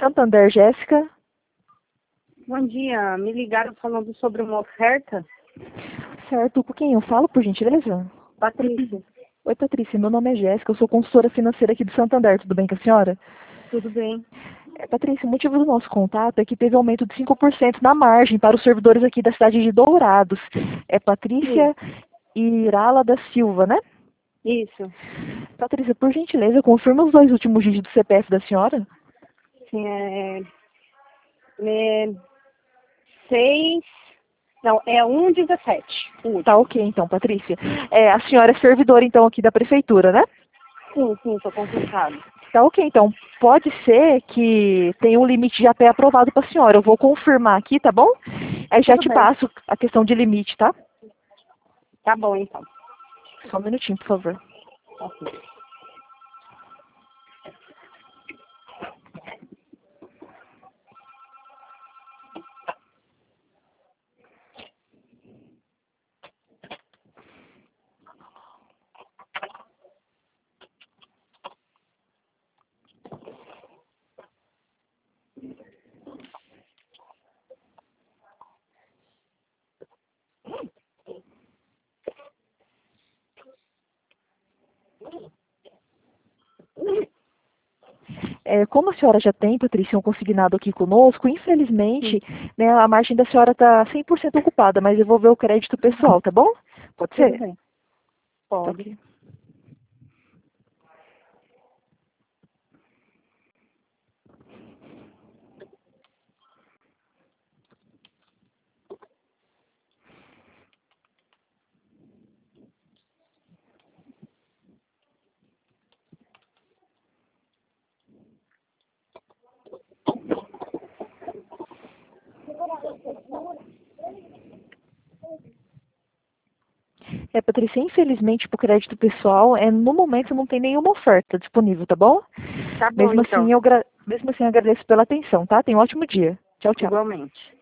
Santander, Jéssica. Bom dia, me ligaram falando sobre uma oferta. Certo, com quem eu falo, por gentileza? Patrícia, Oi, Patrícia, meu nome é Jéssica, eu sou consultora financeira aqui do Santander, tudo bem com a senhora? tudo bem? Patrícia, o motivo do nosso contato é que teve aumento de 5% na margem para os servidores aqui da cidade de Dourados. É Patrícia Irala da Silva, né? Isso, Patrícia, por gentileza, confirma os 2 últimos dígitos do CPF da senhora? sim, é 6, não, é 117. Tá ok, então, Patrícia. A senhora é servidora, então, aqui da prefeitura, né? Sim, estou concursado. Tá ok, então, pode ser que tenha um limite de APE aprovado para a senhora. Eu vou confirmar aqui, tá bom? Aí já Tudo te bem. passo a questão de limite, tá? Tá bom, então. Só um minutinho, por favor. Ok. Como a senhora já tem, Patrícia, um consignado aqui conosco, infelizmente, né, a margem da senhora está 100% ocupada, mas eu vou ver o crédito pessoal, tá bom? Pode Tudo ser? bem. Tá Pode. ok. Patrícia, infelizmente, para o crédito pessoal, no momento não tem nenhuma oferta disponível, tá bom? Tá bom, Mesmo então. assim, mesmo assim, eu agradeço pela atenção, tá? Tenha um ótimo dia. Tchau, tchau. Igualmente.